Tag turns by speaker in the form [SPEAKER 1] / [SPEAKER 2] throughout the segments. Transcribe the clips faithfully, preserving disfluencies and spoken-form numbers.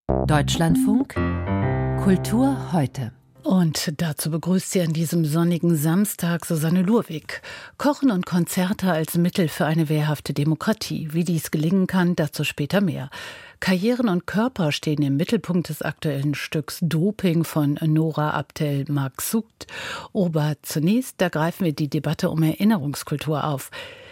[SPEAKER 1] Deutschlandfunk Kultur heute.
[SPEAKER 2] Und dazu begrüßt sie an diesem sonnigen Samstag Susanne Lurwig. Kochen und Konzerte als Mittel für eine wehrhafte Demokratie. Wie dies gelingen kann, dazu später mehr. Karrieren und Körper stehen im Mittelpunkt des aktuellen Stücks Doping von Nora Abdel Maksud. Aber zunächst, da greifen wir die Debatte um Erinnerungskultur auf.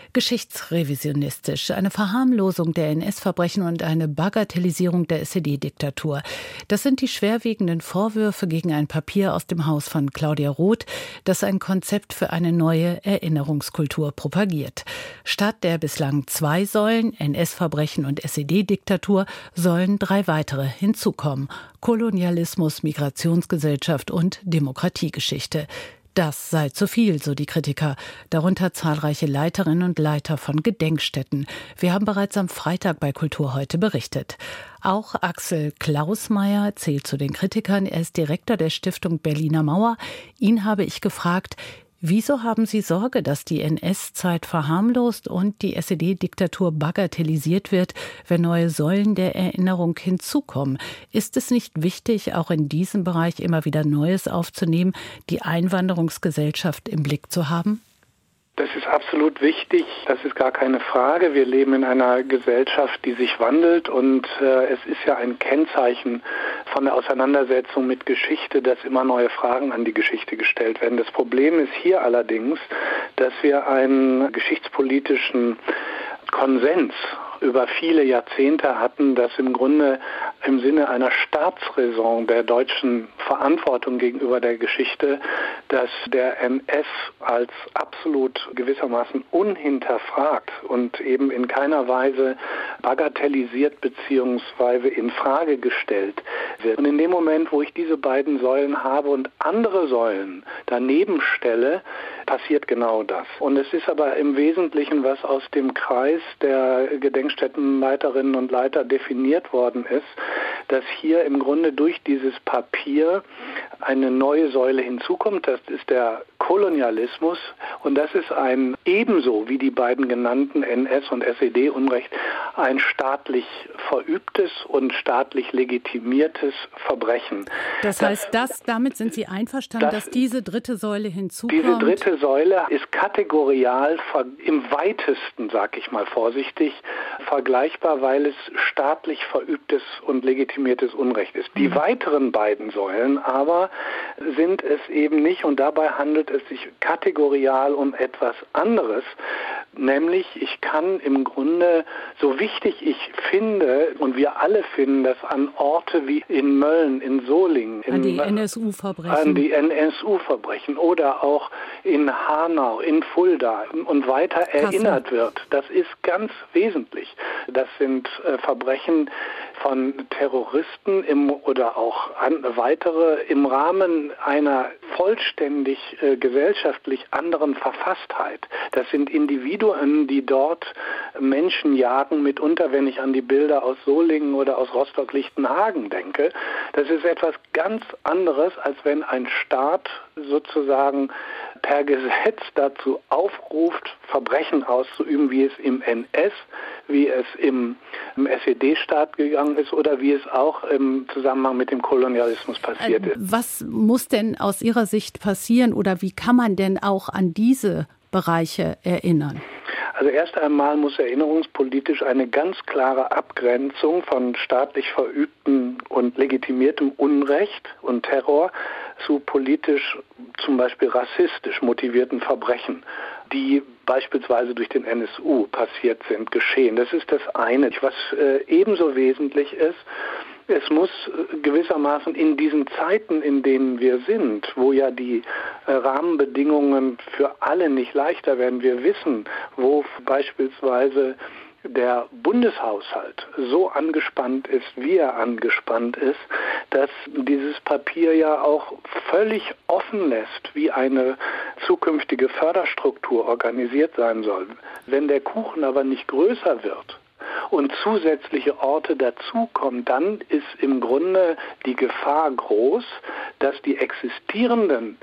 [SPEAKER 2] Geschichtsrevisionistisch, eine Verharmlosung der N S-Verbrechen und eine Bagatellisierung der S E D-Diktatur. Das sind die schwerwiegenden Vorwürfe gegen ein Papier aus dem Haus von Claudia Roth, das ein Konzept für eine neue Erinnerungskultur propagiert. Statt der bislang zwei Säulen, N S-Verbrechen und S E D-Diktatur, sollen drei weitere hinzukommen: Kolonialismus, Migrationsgesellschaft und Demokratiegeschichte. Das sei zu viel, so die Kritiker, darunter zahlreiche Leiterinnen und Leiter von Gedenkstätten. Wir haben bereits am Freitag bei Kultur heute berichtet. Auch Axel Klausmeier zählt zu den Kritikern. Er ist Direktor der Stiftung Berliner Mauer. Ihn habe ich gefragt: Wieso haben Sie Sorge, dass die N S-Zeit verharmlost und die S E D-Diktatur bagatellisiert wird, wenn neue Säulen der Erinnerung hinzukommen? Ist es nicht wichtig, auch in diesem Bereich immer wieder Neues aufzunehmen, die Einwanderungsgesellschaft im Blick zu haben?
[SPEAKER 3] Das ist absolut wichtig, das ist gar keine Frage. Wir leben in einer Gesellschaft, die sich wandelt, und äh, es ist ja ein Kennzeichen von der Auseinandersetzung mit Geschichte, dass immer neue Fragen an die Geschichte gestellt werden. Das Problem ist hier allerdings, dass wir einen geschichtspolitischen Konsens über viele Jahrzehnte hatten, dass im Grunde im Sinne einer Staatsräson der deutschen Verantwortung gegenüber der Geschichte, dass der N S als absolut gewissermaßen unhinterfragt und eben in keiner Weise bagatellisiert bzw. in Frage gestellt wird. Und in dem Moment, wo ich diese beiden Säulen habe und andere Säulen daneben stelle, passiert genau das. Und es ist aber im Wesentlichen, was aus dem Kreis der Gedenkstättenleiterinnen und Leiter definiert worden ist, dass hier im Grunde durch dieses Papier eine neue Säule hinzukommt. Das ist der Kolonialismus, und das ist ein ebenso wie die beiden genannten N S- und S E D-Unrecht ein staatlich verübtes und staatlich legitimiertes Verbrechen.
[SPEAKER 2] Das heißt, das, damit sind Sie einverstanden, das, dass diese dritte Säule hinzukommt?
[SPEAKER 3] Diese dritte Säule ist kategorial im weitesten, sag ich mal vorsichtig, vergleichbar, weil es staatlich verübtes und legitimiertes Unrecht ist. Die mhm. weiteren beiden Säulen aber sind es eben nicht, und dabei handelt es sich kategorial um etwas anderes, nämlich ich kann im Grunde, so wichtig ich finde, und wir alle finden, dass an Orte wie in Mölln, in Solingen,
[SPEAKER 2] an die N S U-Verbrechen,
[SPEAKER 3] an die N S U-Verbrechen oder auch in Hanau, in Fulda und weiter Kassel erinnert wird. Das ist ganz wesentlich. Das sind äh, Verbrechen von Terroristen im, oder auch an, weitere im Rahmen einer vollständig äh, gesellschaftlich anderen Verfasstheit. Das sind Individuen, die dort Menschen jagen, mitunter, wenn ich an die Bilder aus Solingen oder aus Rostock-Lichtenhagen denke. Das ist etwas ganz anderes, als wenn ein Staat sozusagen per Gesetz dazu aufruft, Verbrechen auszuüben, wie es im N S, wie es im, im S E D-Staat gegangen ist oder wie es auch im Zusammenhang mit dem Kolonialismus passiert ist.
[SPEAKER 2] Was muss denn aus Ihrer Sicht passieren, oder wie kann man denn auch an diese Bereiche erinnern?
[SPEAKER 3] Also erst einmal muss erinnerungspolitisch eine ganz klare Abgrenzung von staatlich verübtem und legitimiertem Unrecht und Terror zu politisch, zum Beispiel rassistisch motivierten Verbrechen, die beispielsweise durch den N S U passiert sind, geschehen. Das ist das eine. Was äh, ebenso wesentlich ist, es muss gewissermaßen in diesen Zeiten, in denen wir sind, wo ja die äh, Rahmenbedingungen für alle nicht leichter werden, wir wissen, wo beispielsweise der Bundeshaushalt so angespannt ist, wie er angespannt ist, dass dieses Papier ja auch völlig offen lässt, wie eine zukünftige Förderstruktur organisiert sein soll. Wenn der Kuchen aber nicht größer wird und zusätzliche Orte dazukommen, dann ist im Grunde die Gefahr groß, dass die existierenden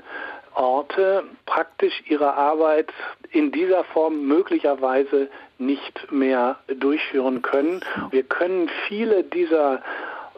[SPEAKER 3] Orte praktisch ihre Arbeit in dieser Form möglicherweise nicht mehr durchführen können. Wir können viele dieser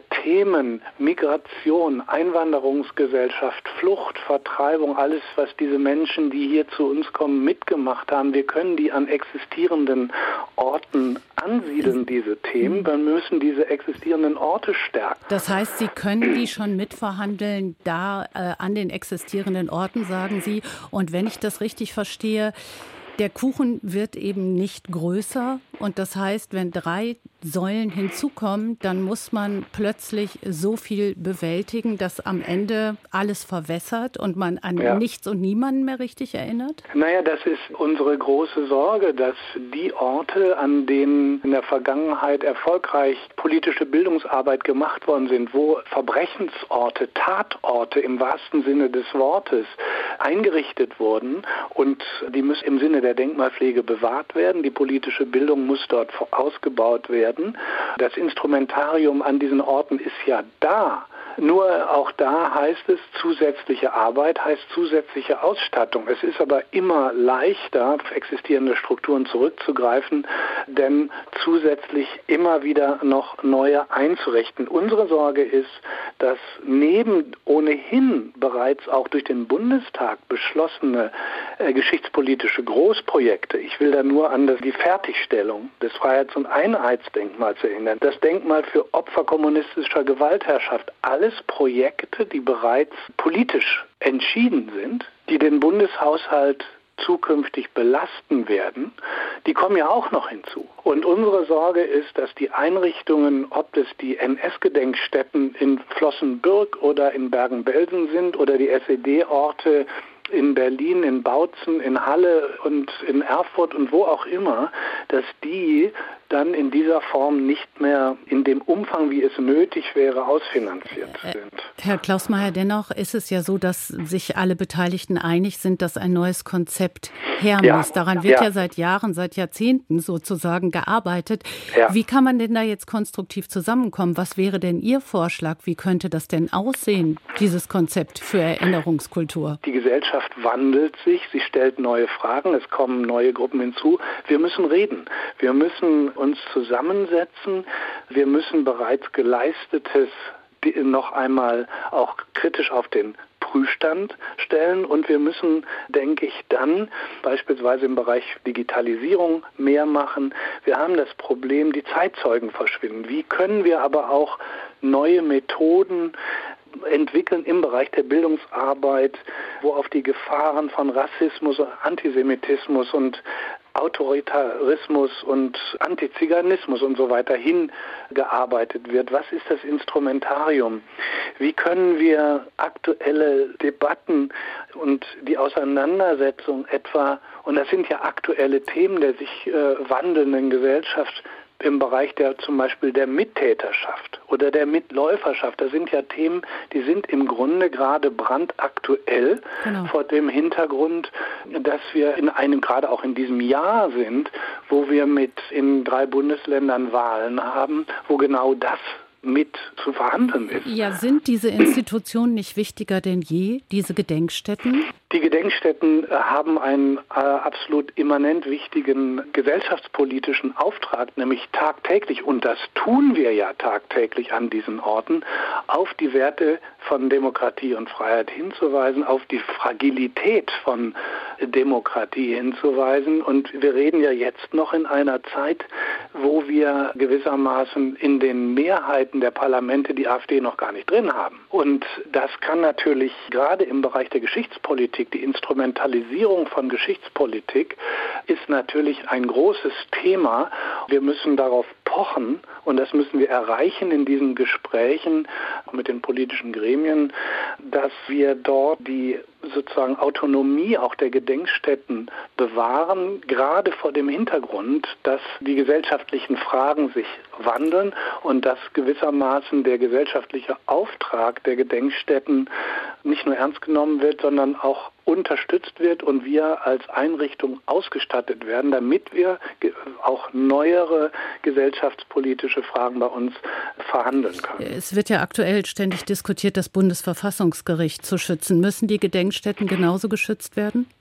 [SPEAKER 3] Themen Migration, Einwanderungsgesellschaft, Flucht, Vertreibung, alles, was diese Menschen, die hier zu uns kommen, mitgemacht haben, wir können die an existierenden Orten ansiedeln, diese Themen. Wir müssen diese existierenden Orte stärken.
[SPEAKER 2] Das heißt, Sie können die schon mitverhandeln, da äh, an den existierenden Orten, sagen Sie. Und wenn ich das richtig verstehe, der Kuchen wird eben nicht größer und das heißt, wenn drei Säulen hinzukommen, dann muss man plötzlich so viel bewältigen, dass am Ende alles verwässert und man an ja. nichts und niemanden mehr richtig erinnert?
[SPEAKER 3] Naja, das ist unsere große Sorge, dass die Orte, an denen in der Vergangenheit erfolgreich politische Bildungsarbeit gemacht worden sind, wo Verbrechensorte, Tatorte im wahrsten Sinne des Wortes eingerichtet wurden und die müssen im Sinne der Denkmalpflege bewahrt werden, die politische Bildung muss dort ausgebaut werden. Das Instrumentarium an diesen Orten ist ja da. Nur auch da heißt es, zusätzliche Arbeit heißt zusätzliche Ausstattung. Es ist aber immer leichter, auf existierende Strukturen zurückzugreifen, denn zusätzlich immer wieder noch neue einzurichten. Unsere Sorge ist, dass neben ohnehin bereits auch durch den Bundestag beschlossene äh, geschichtspolitische Großprojekte, ich will da nur an das, die Fertigstellung des Freiheits- und Einheitsdenkmals erinnern, das Denkmal für Opfer kommunistischer Gewaltherrschaft, alles Projekte, die bereits politisch entschieden sind, die den Bundeshaushalt zukünftig belasten werden, die kommen ja auch noch hinzu. Und unsere Sorge ist, dass die Einrichtungen, ob das die N S-Gedenkstätten in Flossenbürg oder in Bergen-Belsen sind oder die S E D-Orte in Berlin, in Bautzen, in Halle und in Erfurt und wo auch immer, dass die dann in dieser Form nicht mehr in dem Umfang, wie es nötig wäre, ausfinanziert sind.
[SPEAKER 2] Herr Klausmeier, dennoch ist es ja so, dass sich alle Beteiligten einig sind, dass ein neues Konzept her
[SPEAKER 3] ja.
[SPEAKER 2] muss. Daran wird ja.
[SPEAKER 3] ja
[SPEAKER 2] seit Jahren, seit Jahrzehnten sozusagen gearbeitet.
[SPEAKER 3] Ja.
[SPEAKER 2] Wie kann man denn da jetzt konstruktiv zusammenkommen? Was wäre denn Ihr Vorschlag? Wie könnte das denn aussehen, dieses Konzept für Erinnerungskultur?
[SPEAKER 3] Die Gesellschaft wandelt sich, sie stellt neue Fragen, es kommen neue Gruppen hinzu. Wir müssen reden. Wir müssen uns zusammensetzen. Wir müssen bereits Geleistetes noch einmal auch kritisch auf den Prüfstand stellen und wir müssen, denke ich, dann beispielsweise im Bereich Digitalisierung mehr machen. Wir haben das Problem, die Zeitzeugen verschwinden. Wie können wir aber auch neue Methoden entwickeln im Bereich der Bildungsarbeit, wo auf die Gefahren von Rassismus, Antisemitismus und Autoritarismus und Antiziganismus und so weiter hingearbeitet wird. Was ist das Instrumentarium? Wie können wir aktuelle Debatten und die Auseinandersetzung etwa, und das sind ja aktuelle Themen der sich äh, wandelnden Gesellschaft, im Bereich der zum Beispiel der Mittäterschaft oder der Mitläuferschaft. Das sind ja Themen, die sind im Grunde gerade brandaktuell genau. vor dem Hintergrund, dass wir in einem, gerade auch in diesem Jahr sind, wo wir mit in drei Bundesländern Wahlen haben, wo genau das mit zu verhandeln ist.
[SPEAKER 2] Ja, sind diese Institutionen nicht wichtiger denn je, diese Gedenkstätten?
[SPEAKER 3] Die Gedenkstätten haben einen äh, absolut immanent wichtigen gesellschaftspolitischen Auftrag, nämlich tagtäglich, und das tun wir ja tagtäglich an diesen Orten, auf die Werte von Demokratie und Freiheit hinzuweisen, auf die Fragilität von Demokratie hinzuweisen. Und wir reden ja jetzt noch in einer Zeit, wo wir gewissermaßen in den Mehrheiten der Parlamente die AfD noch gar nicht drin haben. Und das kann natürlich gerade im Bereich der Geschichtspolitik, die Instrumentalisierung von Geschichtspolitik ist natürlich ein großes Thema. Wir müssen darauf pochen und das müssen wir erreichen in diesen Gesprächen mit den politischen Gremien, dass wir dort die sozusagen Autonomie auch der Gedenkstätten bewahren, gerade vor dem Hintergrund, dass die gesellschaftlichen Fragen sich wandeln und dass gewissermaßen der gesellschaftliche Auftrag der Gedenkstätten nicht nur ernst genommen wird, sondern auch unterstützt wird und wir als Einrichtung ausgestattet werden, damit wir auch neuere gesellschaftspolitische Fragen bei uns verhandeln können.
[SPEAKER 2] Es wird ja aktuell ständig diskutiert, das Bundesverfassungsgericht zu schützen. Müssen die Gedenkstätten genauso geschützt werden?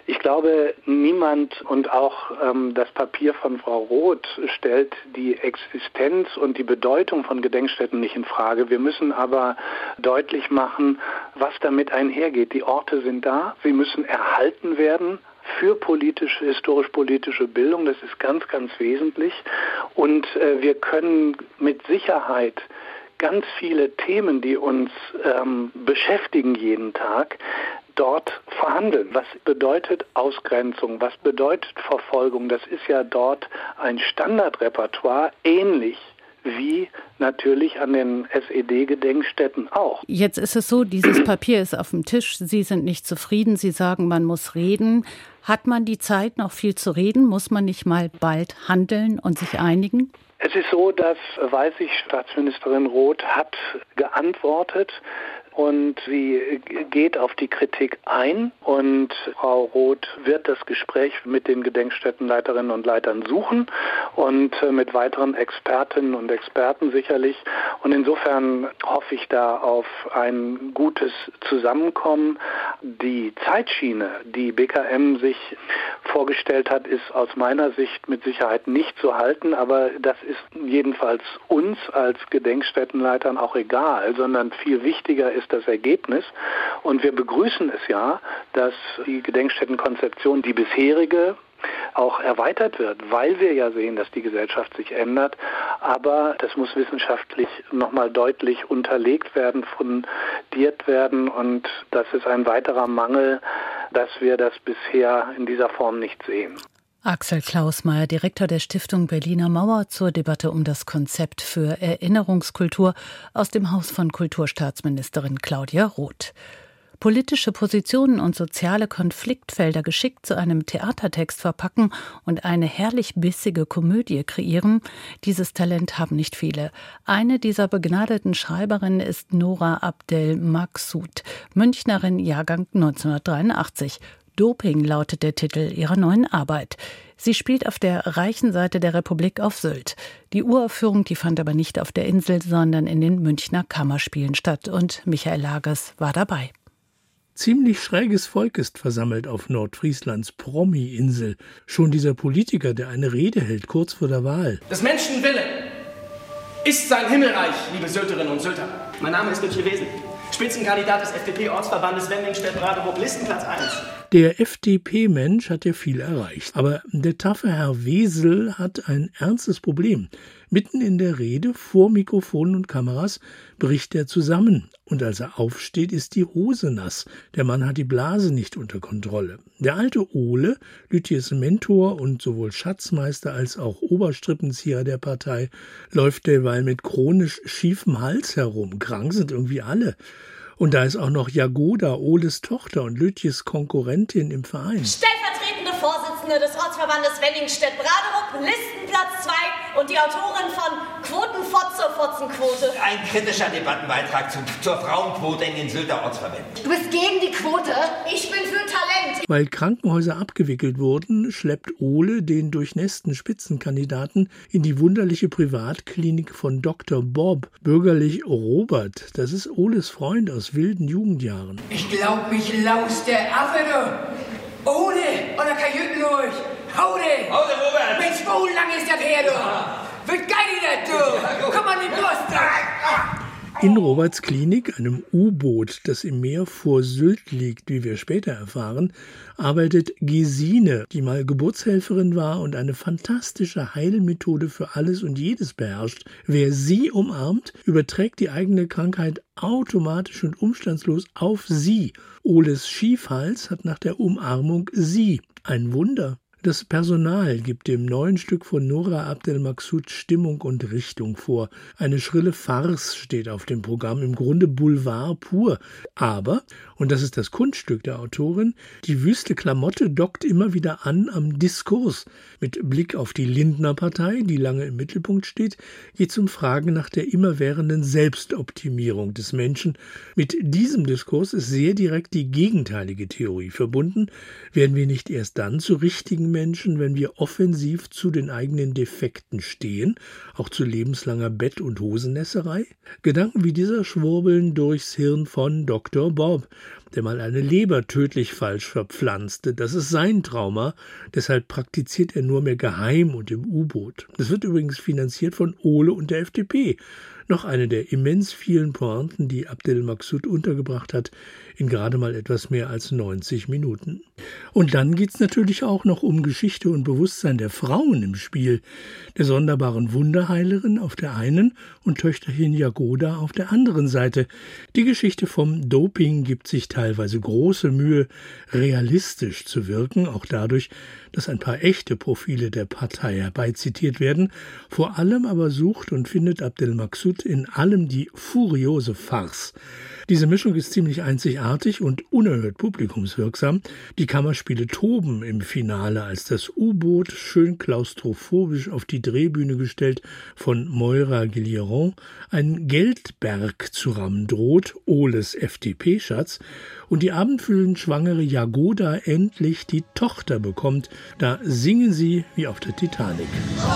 [SPEAKER 3] Ich glaube, niemand und auch ähm, das Papier von Frau Roth stellt die Existenz und die Bedeutung von Gedenkstätten nicht in Frage. Wir müssen aber deutlich machen, was damit einhergeht. Die Orte sind da, sie müssen erhalten werden für politische, historisch-politische Bildung. Das ist ganz, ganz wesentlich. Und äh, wir können mit Sicherheit ganz viele Themen, die uns ähm, beschäftigen jeden Tag, dort verhandeln. Was bedeutet Ausgrenzung? Was bedeutet Verfolgung? Das ist ja dort ein Standardrepertoire, ähnlich wie natürlich an den S E D-Gedenkstätten auch.
[SPEAKER 2] Jetzt ist es so, dieses Papier ist auf dem Tisch. Sie sind nicht zufrieden. Sie sagen, man muss reden. Hat man die Zeit, noch viel zu reden? Muss man nicht mal bald handeln und sich einigen?
[SPEAKER 3] Es ist so, dass, weiß ich, Staatsministerin Roth hat geantwortet. Und sie geht auf die Kritik ein und Frau Roth wird das Gespräch mit den Gedenkstättenleiterinnen und Leitern suchen und mit weiteren Expertinnen und Experten sicherlich. Und insofern hoffe ich da auf ein gutes Zusammenkommen. Die Zeitschiene, die B K M sich vorgestellt hat, ist aus meiner Sicht mit Sicherheit nicht zu halten, aber das ist jedenfalls uns als Gedenkstättenleitern auch egal, sondern viel wichtiger ist das Ergebnis. Und wir begrüßen es ja, dass die Gedenkstättenkonzeption, die bisherige, auch erweitert wird, weil wir ja sehen, dass die Gesellschaft sich ändert. Aber das muss wissenschaftlich nochmal deutlich unterlegt werden, fundiert werden. Und das ist ein weiterer Mangel, dass wir das bisher in dieser Form nicht sehen.
[SPEAKER 2] Axel Klausmeier, Direktor der Stiftung Berliner Mauer, zur Debatte um das Konzept für Erinnerungskultur aus dem Haus von Kulturstaatsministerin Claudia Roth. Politische Positionen und soziale Konfliktfelder geschickt zu einem Theatertext verpacken und eine herrlich bissige Komödie kreieren, dieses Talent haben nicht viele. Eine dieser begnadeten Schreiberinnen ist Nora Abdel Maksud, Münchnerin, Jahrgang neunzehnhundertdreiundachtzig. Doping lautet der Titel ihrer neuen Arbeit. Sie spielt auf der reichen Seite der Republik auf Sylt. Die Uraufführung, die fand aber nicht auf der Insel, sondern in den Münchner Kammerspielen statt. Und Michael Lagers war dabei.
[SPEAKER 4] Ziemlich schräges Volk ist versammelt auf Nordfrieslands Promi-Insel. Schon dieser Politiker, der eine Rede hält, kurz vor der Wahl.
[SPEAKER 5] Des Menschen Wille ist sein Himmelreich, liebe Sylterinnen und Sylter. Mein Name ist Lütje Wesel, Spitzenkandidat des F D P-Ortsverbandes Wenningstedt-Raderup, Listenplatz eins.
[SPEAKER 4] Der F D P-Mensch hat ja viel erreicht. Aber der taffe Herr Wesel hat ein ernstes Problem. Mitten in der Rede, vor Mikrofonen und Kameras, bricht er zusammen. Und als er aufsteht, ist die Hose nass. Der Mann hat die Blase nicht unter Kontrolle. Der alte Ole, Lütjes Mentor und sowohl Schatzmeister als auch Oberstrippenzieher der Partei, läuft derweil mit chronisch schiefem Hals herum. Krank sind irgendwie alle. Und da ist auch noch Jagoda, Oles Tochter und Lütjes Konkurrentin im Verein.
[SPEAKER 6] Stellvertretende Vorsitzende des Ortsverbandes Wenningstedt-Raderup, Listenplatz zwei und die Autorin von Quotenfotze, Fotzenquote.
[SPEAKER 7] Ein kritischer Debattenbeitrag zu, zur Frauenquote in den Sylter Ortsverbänden.
[SPEAKER 6] Du bist gegen die Quote? Ich bin für Talent.
[SPEAKER 4] Weil Krankenhäuser abgewickelt wurden, schleppt Ole den durchnässten Spitzenkandidaten in die wunderliche Privatklinik von Doktor Bob, bürgerlich Robert. Das ist Oles Freund aus wilden Jugendjahren.
[SPEAKER 8] Ich glaub, mich laust der Affe, du. Ole, oder Kajüten durch. Hau de.
[SPEAKER 7] Hau de, Robert.
[SPEAKER 8] Mensch, wo lang ist das her, du? Ja. Wird geil, das, du. Komm an die Brust.
[SPEAKER 4] In Roberts Klinik, einem U-Boot, das im Meer vor Sylt liegt, wie wir später erfahren, arbeitet Gesine, die mal Geburtshelferin war und eine fantastische Heilmethode für alles und jedes beherrscht. Wer sie umarmt, überträgt die eigene Krankheit automatisch und umstandslos auf sie. Oles Schiefhals hat nach der Umarmung sie. Ein Wunder. Das Personal gibt dem neuen Stück von Nora Abdel Maksud Stimmung und Richtung vor. Eine schrille Farce steht auf dem Programm, im Grunde Boulevard pur. Aber, und das ist das Kunststück der Autorin, die wüste Klamotte dockt immer wieder an am Diskurs. Mit Blick auf die Lindner-Partei, die lange im Mittelpunkt steht, geht es um Fragen nach der immerwährenden Selbstoptimierung des Menschen. Mit diesem Diskurs ist sehr direkt die gegenteilige Theorie verbunden. Werden wir nicht erst dann zu richtigen Menschen, wenn wir offensiv zu den eigenen Defekten stehen, auch zu lebenslanger Bett- und Hosennässerei? Gedanken wie dieser schwurbeln durchs Hirn von Doktor Bob, der mal eine Leber tödlich falsch verpflanzte. Das ist sein Trauma, deshalb praktiziert er nur mehr geheim und im U-Boot. Das wird übrigens finanziert von Ole und der F D P. Noch eine der immens vielen Pointen, die Abdel Maksud untergebracht hat, in gerade mal etwas mehr als neunzig Minuten. Und dann geht's natürlich auch noch um Geschichte und Bewusstsein der Frauen im Spiel, der sonderbaren Wunderheilerin auf der einen und Töchterchen Jagoda auf der anderen Seite. Die Geschichte vom Doping gibt sich teilweise große Mühe, realistisch zu wirken, auch dadurch, dass ein paar echte Profile der Partei herbeizitiert werden. Vor allem aber sucht und findet Abdel Maksud in allem die furiose Farce. Diese Mischung ist ziemlich einzigartig und unerhört publikumswirksam. Die Kammerspiele toben im Finale, als das U-Boot, schön klaustrophobisch auf die Drehbühne gestellt, von Moira Guilleron, einen Geldberg zu rammen droht, Oles F D P-Schatz, und die abendfüllend schwangere Jagoda endlich die Tochter bekommt. Da singen sie wie auf der Titanic.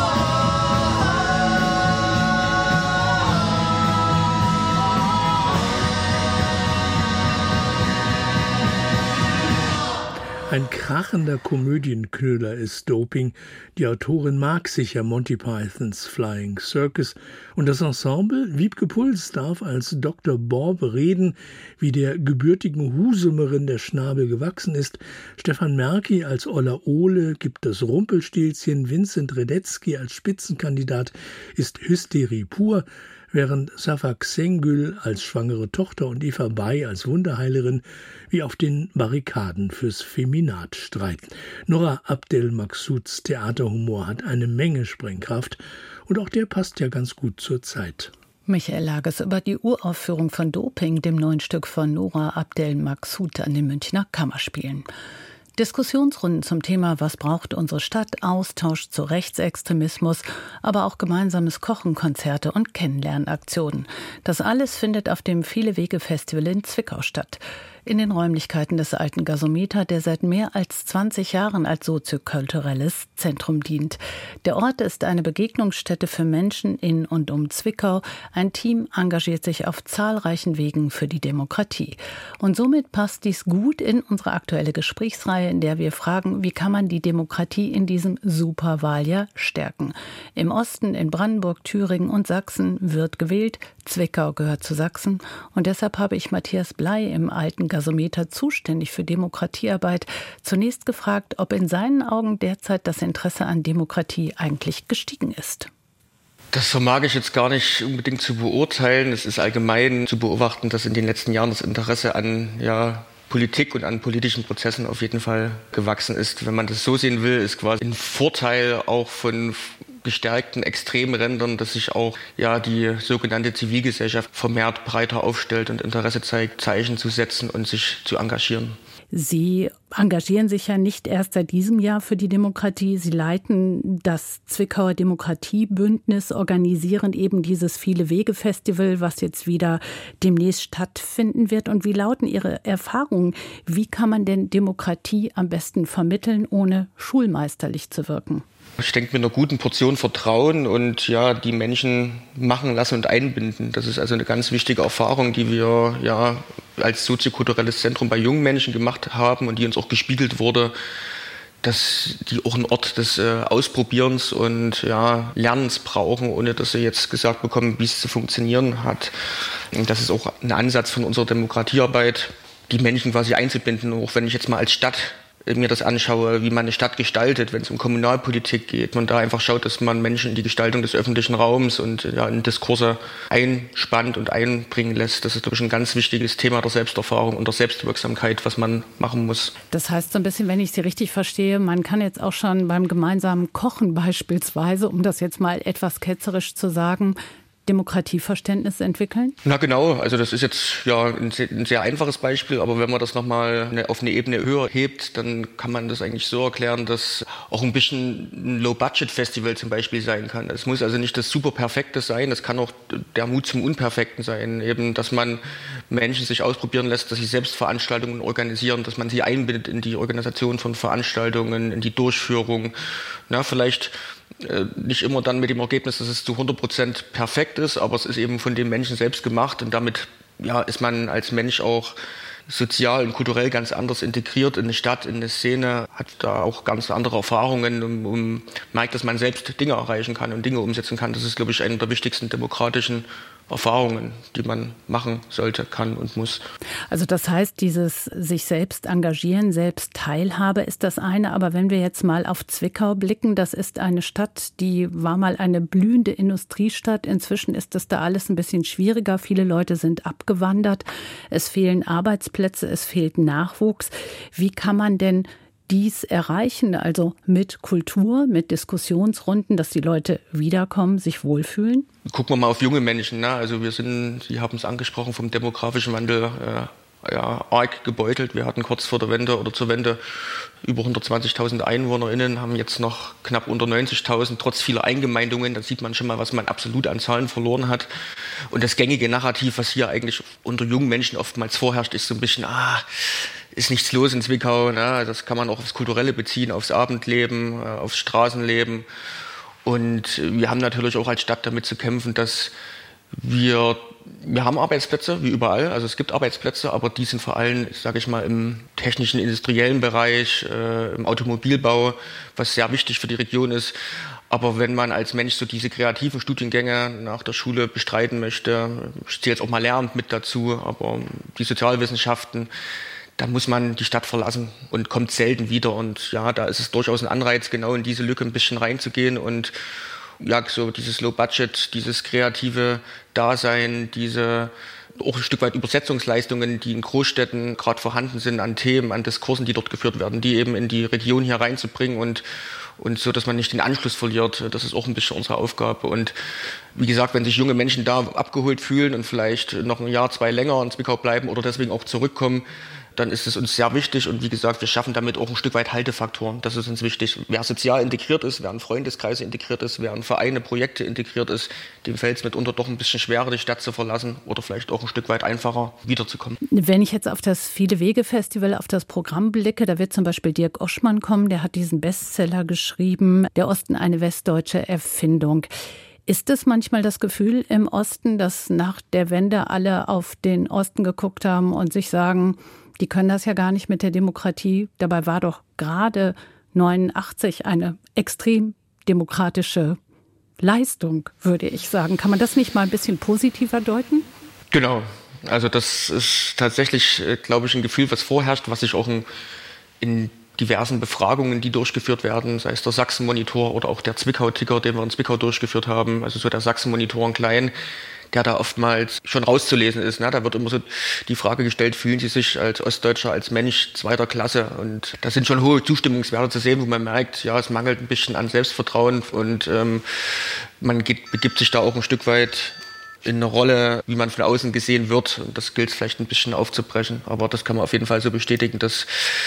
[SPEAKER 4] Ein krachender Komödienknüller ist Doping. Die Autorin mag sicher Monty Pythons Flying Circus. Und das Ensemble Wiebke Puls darf als Doktor Bob reden, wie der gebürtigen Husumerin der Schnabel gewachsen ist. Stefan Merki als Olla Ole gibt das Rumpelstilzchen. Vincent Radetzky als Spitzenkandidat ist Hysterie pur, während Safak Sengül als schwangere Tochter und Eva Bay als Wunderheilerin wie auf den Barrikaden fürs Feminat streiten. Nora Abdel Maksuds Theaterhumor hat eine Menge Sprengkraft und auch der passt ja ganz gut zur Zeit.
[SPEAKER 2] Michael Lages über die Uraufführung von Doping, dem neuen Stück von Nora Abdel Maksud an den Münchner Kammerspielen. Diskussionsrunden zum Thema „Was braucht unsere Stadt?", Austausch zu Rechtsextremismus, aber auch gemeinsames Kochen, Konzerte und Kennenlernaktionen. Das alles findet auf dem Viele-Wege-Festival in Zwickau statt. In den Räumlichkeiten des alten Gasometer, der seit mehr als zwanzig Jahren als soziokulturelles Zentrum dient. Der Ort ist eine Begegnungsstätte für Menschen in und um Zwickau. Ein Team engagiert sich auf zahlreichen Wegen für die Demokratie. Und somit passt dies gut in unsere aktuelle Gesprächsreihe, in der wir fragen, wie kann man die Demokratie in diesem Superwahljahr stärken? Im Osten, in Brandenburg, Thüringen und Sachsen wird gewählt. Zwickau gehört zu Sachsen. Und deshalb habe ich Matthias Bley im alten Gasometer, zuständig für Demokratiearbeit, zunächst gefragt, ob in seinen Augen derzeit das Interesse an Demokratie eigentlich gestiegen ist.
[SPEAKER 9] Das vermag ich jetzt gar nicht unbedingt zu beurteilen. Es ist allgemein zu beobachten, dass in den letzten Jahren das Interesse an ja, Politik und an politischen Prozessen auf jeden Fall gewachsen ist. Wenn man das so sehen will, ist quasi ein Vorteil auch von gestärkten Extremrändern, dass sich auch ja die sogenannte Zivilgesellschaft vermehrt breiter aufstellt und Interesse zeigt, Zeichen zu setzen und sich zu engagieren.
[SPEAKER 2] Sie engagieren sich ja nicht erst seit diesem Jahr für die Demokratie. Sie leiten das Zwickauer Demokratiebündnis, organisieren eben dieses Viele-Wege-Festival, was jetzt wieder demnächst stattfinden wird. Und wie lauten Ihre Erfahrungen? Wie kann man denn Demokratie am besten vermitteln, ohne schulmeisterlich zu wirken?
[SPEAKER 9] Ich denke, mit einer guten Portion Vertrauen und ja, die Menschen machen lassen und einbinden. Das ist also eine ganz wichtige Erfahrung, die wir ja als soziokulturelles Zentrum bei jungen Menschen gemacht haben und die uns auch gespiegelt wurde, dass die auch einen Ort des äh, Ausprobierens und ja, Lernens brauchen, ohne dass sie jetzt gesagt bekommen, wie es zu funktionieren hat. Und das ist auch ein Ansatz von unserer Demokratiearbeit, die Menschen quasi einzubinden, auch wenn ich jetzt mal als Stadt mir das anschaue, wie man eine Stadt gestaltet, wenn es um Kommunalpolitik geht. Man da einfach schaut, dass man Menschen in die Gestaltung des öffentlichen Raums und ja, in Diskurse einspannt und einbringen lässt. Das ist, glaube ich, ein ganz wichtiges Thema der Selbsterfahrung und der Selbstwirksamkeit, was man machen muss.
[SPEAKER 2] Das heißt so ein bisschen, wenn ich Sie richtig verstehe, man kann jetzt auch schon beim gemeinsamen Kochen beispielsweise, um das jetzt mal etwas ketzerisch zu sagen, Demokratieverständnis entwickeln?
[SPEAKER 9] Na genau, also das ist jetzt ja ein sehr, ein sehr einfaches Beispiel, aber wenn man das nochmal auf eine Ebene höher hebt, dann kann man das eigentlich so erklären, dass auch ein bisschen ein Low-Budget-Festival zum Beispiel sein kann. Es muss also nicht das super Perfekte sein, es kann auch der Mut zum Unperfekten sein, eben, dass man Menschen sich ausprobieren lässt, dass sie selbst Veranstaltungen organisieren, dass man sie einbindet in die Organisation von Veranstaltungen, in die Durchführung. Na, vielleicht äh, nicht immer dann mit dem Ergebnis, dass es zu hundert Prozent perfekt ist, aber es ist eben von den Menschen selbst gemacht und damit ja, ist man als Mensch auch sozial und kulturell ganz anders integriert in eine Stadt, in eine Szene, hat da auch ganz andere Erfahrungen und, und merkt, dass man selbst Dinge erreichen kann und Dinge umsetzen kann. Das ist, glaube ich, eine der wichtigsten demokratischen Erfahrungen, die man machen sollte, kann und muss.
[SPEAKER 2] Also das heißt, dieses sich selbst engagieren, selbst Teilhabe ist das eine. Aber wenn wir jetzt mal auf Zwickau blicken, das ist eine Stadt, die war mal eine blühende Industriestadt. Inzwischen ist das da alles ein bisschen schwieriger. Viele Leute sind abgewandert. Es fehlen Arbeitsplätze, es fehlt Nachwuchs. Wie kann man denn dies erreichen, also mit Kultur, mit Diskussionsrunden, dass die Leute wiederkommen, sich wohlfühlen?
[SPEAKER 9] Gucken wir mal auf junge Menschen. Ne? Also wir sind, Sie haben es angesprochen, vom demografischen Wandel äh, ja, arg gebeutelt. Wir hatten kurz vor der Wende oder zur Wende über hundertzwanzigtausend EinwohnerInnen, haben jetzt noch knapp unter neunzigtausend, trotz vieler Eingemeindungen. Da sieht man schon mal, was man absolut an Zahlen verloren hat. Und das gängige Narrativ, was hier eigentlich unter jungen Menschen oftmals vorherrscht, ist so ein bisschen, ah, ist nichts los in Zwickau. Ne? Das kann man auch aufs Kulturelle beziehen, aufs Abendleben, aufs Straßenleben. Und wir haben natürlich auch als Stadt damit zu kämpfen, dass wir, wir haben Arbeitsplätze, wie überall. Also es gibt Arbeitsplätze, aber die sind vor allem, sage ich mal, im technischen, industriellen Bereich, äh, im Automobilbau, was sehr wichtig für die Region ist. Aber wenn man als Mensch so diese kreativen Studiengänge nach der Schule bestreiten möchte, ich zähle jetzt auch mal Lehramt mit dazu, aber die Sozialwissenschaften, dann muss man die Stadt verlassen und kommt selten wieder. Und ja, da ist es durchaus ein Anreiz, genau in diese Lücke ein bisschen reinzugehen und ja, so dieses Low-Budget, dieses kreative Dasein, diese auch ein Stück weit Übersetzungsleistungen, die in Großstädten gerade vorhanden sind an Themen, an Diskursen, die dort geführt werden, die eben in die Region hier reinzubringen und und so, dass man nicht den Anschluss verliert. Das ist auch ein bisschen unsere Aufgabe. Und wie gesagt, wenn sich junge Menschen da abgeholt fühlen und vielleicht noch ein Jahr, zwei länger in Zwickau bleiben oder deswegen auch zurückkommen, dann ist es uns sehr wichtig. Und wie gesagt, wir schaffen damit auch ein Stück weit Haltefaktoren. Das ist uns wichtig. Wer sozial integriert ist, wer in Freundeskreise integriert ist, wer in Vereine, Projekte integriert ist, dem fällt es mitunter doch ein bisschen schwerer, die Stadt zu verlassen oder vielleicht auch ein Stück weit einfacher wiederzukommen.
[SPEAKER 2] Wenn ich jetzt auf das Viele-Wege-Festival, auf das Programm blicke, da wird zum Beispiel Dirk Oschmann kommen, der hat diesen Bestseller geschrieben, Der Osten, eine westdeutsche Erfindung. Ist es manchmal das Gefühl im Osten, dass nach der Wende alle auf den Osten geguckt haben und sich sagen, die können das ja gar nicht mit der Demokratie. Dabei war doch gerade neunundachtzig eine extrem demokratische Leistung, würde ich sagen. Kann man das nicht mal ein bisschen positiver deuten?
[SPEAKER 9] Genau. Also das ist tatsächlich, glaube ich, ein Gefühl, was vorherrscht, was sich auch in, in diversen Befragungen, die durchgeführt werden, sei es der Sachsen-Monitor oder auch der Zwickau-Ticker, den wir in Zwickau durchgeführt haben, also so der Sachsen-Monitor in klein, der da oftmals schon rauszulesen ist. Ne? Da wird immer so die Frage gestellt, fühlen Sie sich als Ostdeutscher, als Mensch zweiter Klasse? Und da sind schon hohe Zustimmungswerte zu sehen, wo man merkt, ja, es mangelt ein bisschen an Selbstvertrauen und ähm, man geht, begibt sich da auch ein Stück weit in eine Rolle, wie man von außen gesehen wird. Und das gilt vielleicht ein bisschen aufzubrechen. Aber das kann man auf jeden Fall so bestätigen, dass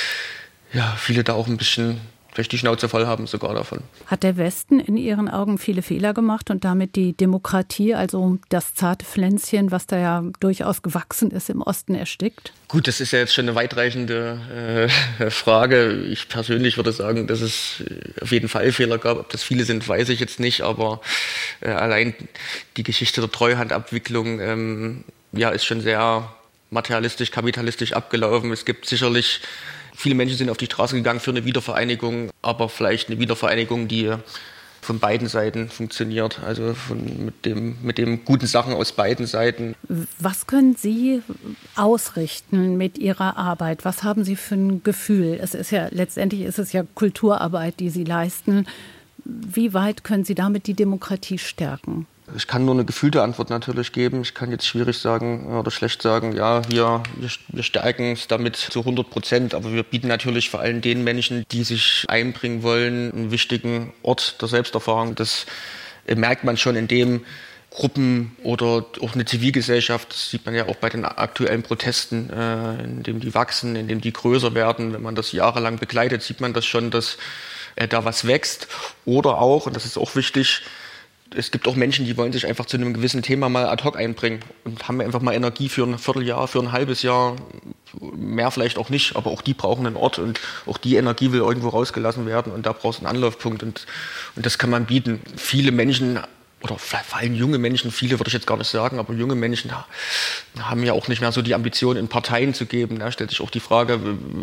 [SPEAKER 9] ja, viele da auch ein bisschen vielleicht die Schnauze voll haben sogar davon.
[SPEAKER 2] Hat der Westen in Ihren Augen viele Fehler gemacht und damit die Demokratie, also das zarte Pflänzchen, was da ja durchaus gewachsen ist, im Osten erstickt?
[SPEAKER 9] Gut, das ist ja jetzt schon eine weitreichende äh, Frage. Ich persönlich würde sagen, dass es auf jeden Fall Fehler gab. Ob das viele sind, weiß ich jetzt nicht. Aber äh, allein die Geschichte der Treuhandabwicklung ähm, ja, ist schon sehr materialistisch, kapitalistisch abgelaufen. Es gibt sicherlich viele Menschen sind auf die Straße gegangen für eine Wiedervereinigung, aber vielleicht eine Wiedervereinigung, die von beiden Seiten funktioniert, also von, mit dem, mit den guten Sachen aus beiden Seiten.
[SPEAKER 2] Was können Sie ausrichten mit Ihrer Arbeit? Was haben Sie für ein Gefühl? Es ist ja, letztendlich ist es ja Kulturarbeit, die Sie leisten. Wie weit können Sie damit die Demokratie stärken?
[SPEAKER 9] Ich kann nur eine gefühlte Antwort natürlich geben. Ich kann jetzt schwierig sagen oder schlecht sagen, ja, wir, wir, wir stärken es damit zu hundert Prozent. Aber wir bieten natürlich vor allem den Menschen, die sich einbringen wollen, einen wichtigen Ort der Selbsterfahrung. Das merkt man schon in dem, Gruppen oder auch eine Zivilgesellschaft, das sieht man ja auch bei den aktuellen Protesten, äh, in dem die wachsen, in dem die größer werden. Wenn man das jahrelang begleitet, sieht man das schon, dass äh, da was wächst. Oder auch, und das ist auch wichtig, es gibt auch Menschen, die wollen sich einfach zu einem gewissen Thema mal ad hoc einbringen und haben einfach mal Energie für ein Vierteljahr, für ein halbes Jahr, mehr vielleicht auch nicht, aber auch die brauchen einen Ort und auch die Energie will irgendwo rausgelassen werden und da brauchst du einen Anlaufpunkt und, und das kann man bieten. Viele Menschen, oder vor allem junge Menschen, viele würde ich jetzt gar nicht sagen, aber junge Menschen haben ja auch nicht mehr so die Ambition, in Parteien zu geben. Da stellt sich auch die Frage,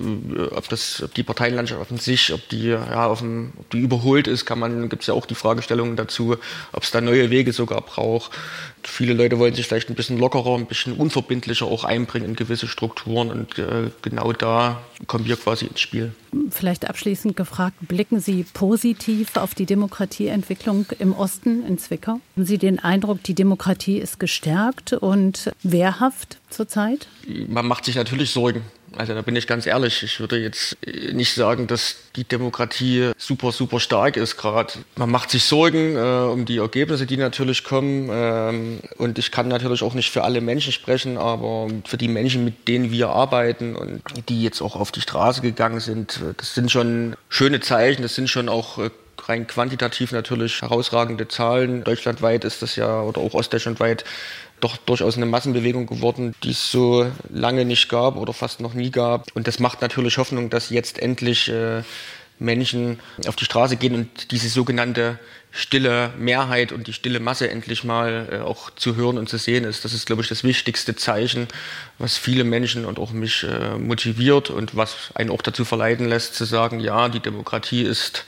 [SPEAKER 9] ob, das, ob die Parteienlandschaft an sich, ob die, ja, auf dem, ob die überholt ist, kann man, gibt es ja auch die Fragestellungen dazu, ob es da neue Wege sogar braucht. Viele Leute wollen sich vielleicht ein bisschen lockerer, ein bisschen unverbindlicher auch einbringen in gewisse Strukturen und äh, genau da kommen wir quasi ins Spiel.
[SPEAKER 2] Vielleicht abschließend gefragt, blicken Sie positiv auf die Demokratieentwicklung im Osten in Zwickau? Haben Sie den Eindruck, die Demokratie ist gestärkt und wehrhaft zurzeit?
[SPEAKER 9] Man macht sich natürlich Sorgen. Also da bin ich ganz ehrlich, ich würde jetzt nicht sagen, dass die Demokratie super, super stark ist gerade. Man macht sich Sorgen äh, um die Ergebnisse, die natürlich kommen. Ähm, und ich kann natürlich auch nicht für alle Menschen sprechen, aber für die Menschen, mit denen wir arbeiten und die jetzt auch auf die Straße gegangen sind, das sind schon schöne Zeichen, das sind schon auch äh, rein quantitativ natürlich herausragende Zahlen. Deutschlandweit ist das ja, oder auch ostdeutschlandweit, doch durchaus eine Massenbewegung geworden, die es so lange nicht gab oder fast noch nie gab. Und das macht natürlich Hoffnung, dass jetzt endlich äh, Menschen auf die Straße gehen und diese sogenannte stille Mehrheit und die stille Masse endlich mal äh, auch zu hören und zu sehen ist. Das ist, glaube ich, das wichtigste Zeichen, was viele Menschen und auch mich äh, motiviert und was einen auch dazu verleiten lässt, zu sagen, ja, die Demokratie ist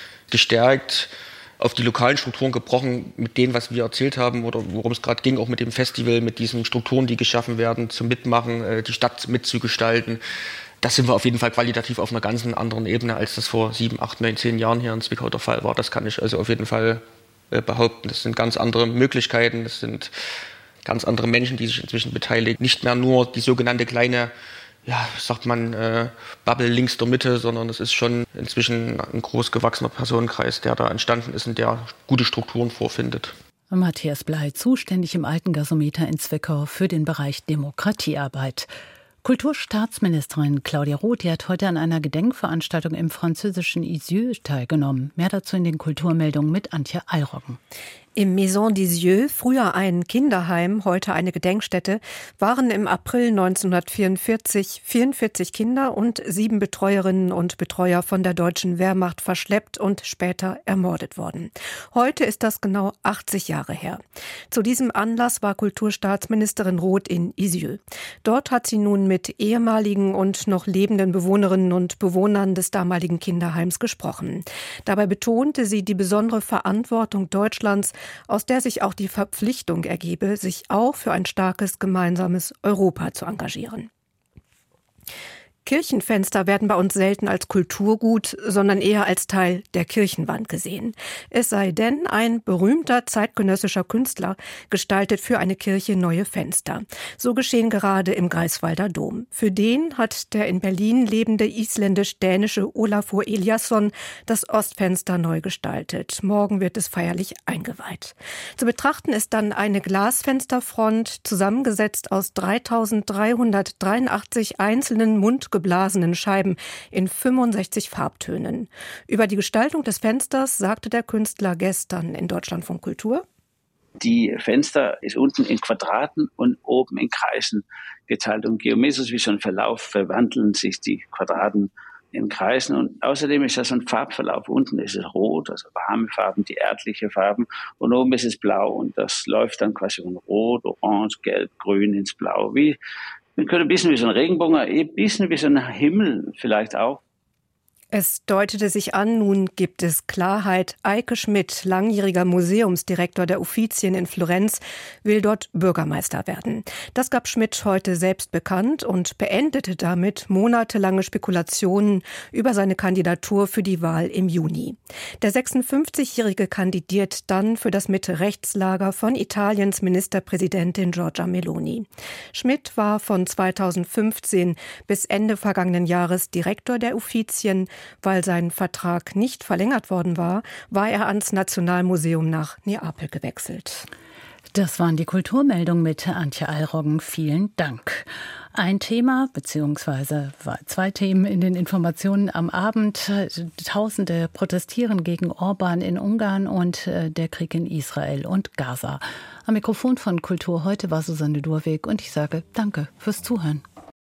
[SPEAKER 9] gestärkt, auf die lokalen Strukturen gebrochen, mit denen, was wir erzählt haben oder worum es gerade ging, auch mit dem Festival, mit diesen Strukturen, die geschaffen werden, zum Mitmachen, die Stadt mitzugestalten. Da sind wir auf jeden Fall qualitativ auf einer ganz anderen Ebene, als das vor sieben, acht, neun, zehn Jahren hier in Zwickau der Fall war. Das kann ich also auf jeden Fall behaupten. Das sind ganz andere Möglichkeiten, das sind ganz andere Menschen, die sich inzwischen beteiligen. Nicht mehr nur die sogenannte kleine, ja, sagt man, äh, Bubble links der Mitte, sondern es ist schon inzwischen ein groß gewachsener Personenkreis, der da entstanden ist und der gute Strukturen vorfindet.
[SPEAKER 2] Matthias Bley, zuständig im Alten Gasometer in Zwickau für den Bereich Demokratiearbeit. Kulturstaatsministerin Claudia Roth, die hat heute an einer Gedenkveranstaltung im französischen Isieux teilgenommen. Mehr dazu in den Kulturmeldungen mit Antje Eilroggen.
[SPEAKER 10] Im Maison d'Isieux, früher ein Kinderheim, heute eine Gedenkstätte, waren im April neunzehnhundertvierundvierzig vierundvierzig Kinder und sieben Betreuerinnen und Betreuer von der deutschen Wehrmacht verschleppt und später ermordet worden. Heute ist das genau achtzig Jahre her. Zu diesem Anlass war Kulturstaatsministerin Roth in Isieux. Dort hat sie nun mit ehemaligen und noch lebenden Bewohnerinnen und Bewohnern des damaligen Kinderheims gesprochen. Dabei betonte sie die besondere Verantwortung Deutschlands, aus der sich auch die Verpflichtung ergebe, sich auch für ein starkes gemeinsames Europa zu engagieren. Kirchenfenster werden bei uns selten als Kulturgut, sondern eher als Teil der Kirchenwand gesehen. Es sei denn, ein berühmter zeitgenössischer Künstler gestaltet für eine Kirche neue Fenster. So geschehen gerade im Greifswalder Dom. Für den hat der in Berlin lebende isländisch-dänische Olafur Eliasson das Ostfenster neu gestaltet. Morgen wird es feierlich eingeweiht. Zu betrachten ist dann eine Glasfensterfront, zusammengesetzt aus dreitausenddreihundertdreiundachtzig einzelnen mundgeblasenen Scheiben in fünfundsechzig Farbtönen. Über die Gestaltung des Fensters sagte der Künstler gestern in Deutschlandfunk Kultur:
[SPEAKER 11] Die Fenster ist unten in Quadraten und oben in Kreisen geteilt. Und geometrisch wie so ein Verlauf verwandeln sich die Quadraten in Kreisen. Und außerdem ist das ein Farbverlauf. Unten ist es rot, also warme Farben, die erdliche Farben. Und oben ist es blau. Und das läuft dann quasi von rot, orange, gelb, grün ins Blau. Wie Man könnte ein bisschen wie so ein Regenbogen, ein bisschen wie so ein Himmel vielleicht auch.
[SPEAKER 10] Es deutete sich an, nun gibt es Klarheit. Eike Schmidt, langjähriger Museumsdirektor der Uffizien in Florenz, will dort Bürgermeister werden. Das gab Schmidt heute selbst bekannt und beendete damit monatelange Spekulationen über seine Kandidatur für die Wahl im Juni. Der sechsundfünfzigjährige kandidiert dann für das Mitte-Rechts-Lager von Italiens Ministerpräsidentin Giorgia Meloni. Schmidt war von zweitausendfünfzehn bis Ende vergangenen Jahres Direktor der Uffizien. Weil sein Vertrag nicht verlängert worden war, war er ans Nationalmuseum nach Neapel gewechselt.
[SPEAKER 2] Das waren die Kulturmeldungen mit Antje Allroggen. Vielen Dank. Ein Thema, beziehungsweise zwei Themen in den Informationen am Abend. Tausende protestieren gegen Orban in Ungarn und der Krieg in Israel und Gaza. Am Mikrofon von Kultur heute war Susanne Durweg und ich sage Danke fürs Zuhören.